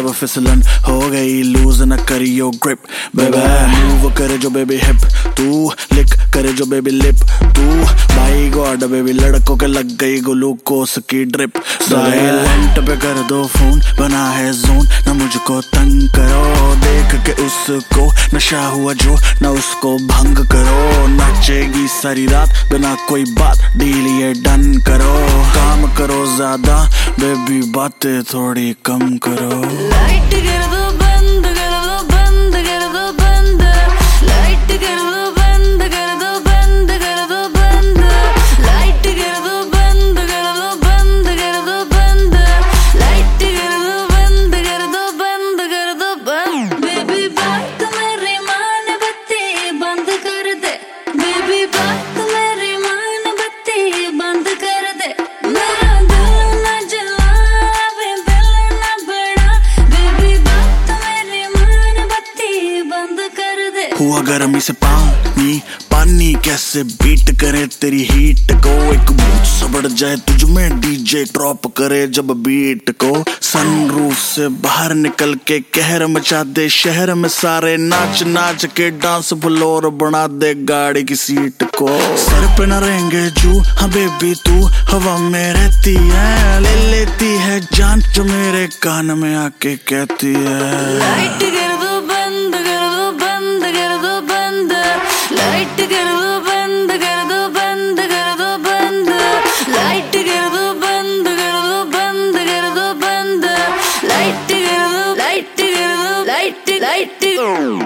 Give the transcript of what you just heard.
जब फिसलन हो गई लूज न करियो ग्रिप बेबी मूव करे जो बेबी हिप तू लिक करे जो बेबी लिप तू भाई गॉड बेबी लड़कों के लग गई ग्लूकोस की ड्रिप साइलेंट पे कर दो फोन बना है जोन न मुझको तंग करो देख के उसको नशा हुआ जो न उसको भंग करो नाचेगी सारी रात बिना कोई बात डील ये डन करो काम करो ज्यादा बेबी बातें थोड़ी कम करो लाइट कर दो बंद कर दो बंद कर दो बंद लाइट कर दो बंद कर दो बंद कर दो बंद लाइट कर दो बंद कर दो बंद कर दो बंद लाइट कर दो बंद कर दो बंद कर दो बंद बेबी बात मेरी मान बत्ती बंद कर दे बेबी बात मेरी मान बत्ती बंद कर दे मेरा दिल ना जलावे दिल ना बड़ा बेबी बात मेरी मान बत्ती बंद कर दे हुआ गर्मी से पानी पानी कैसे बीट करे तेरी हीट को एक बूथ सा बढ़ जाए तुझ में डीजे ड्रॉप करे जब बीट को सनरूफ से बाहर निकल के कहर मचा दे शहर में सारे नाच नाच के डांस फ्लोर बना दे गाड़ी की सीट को सर पे न रहेंगे जू हाँ बेबी तू हवा में रहती है ले लेती है जान जो मेरे कान में आके कहती है लाइट कर दो बंद कर दो बंद कर दो बंद लाइट कर दो बंद कर दो बंद कर दो बंद लाइट कर दो बंद कर दो बंद कर दो बंद लाइट कर दो लाइट कर दो लाइट लाइट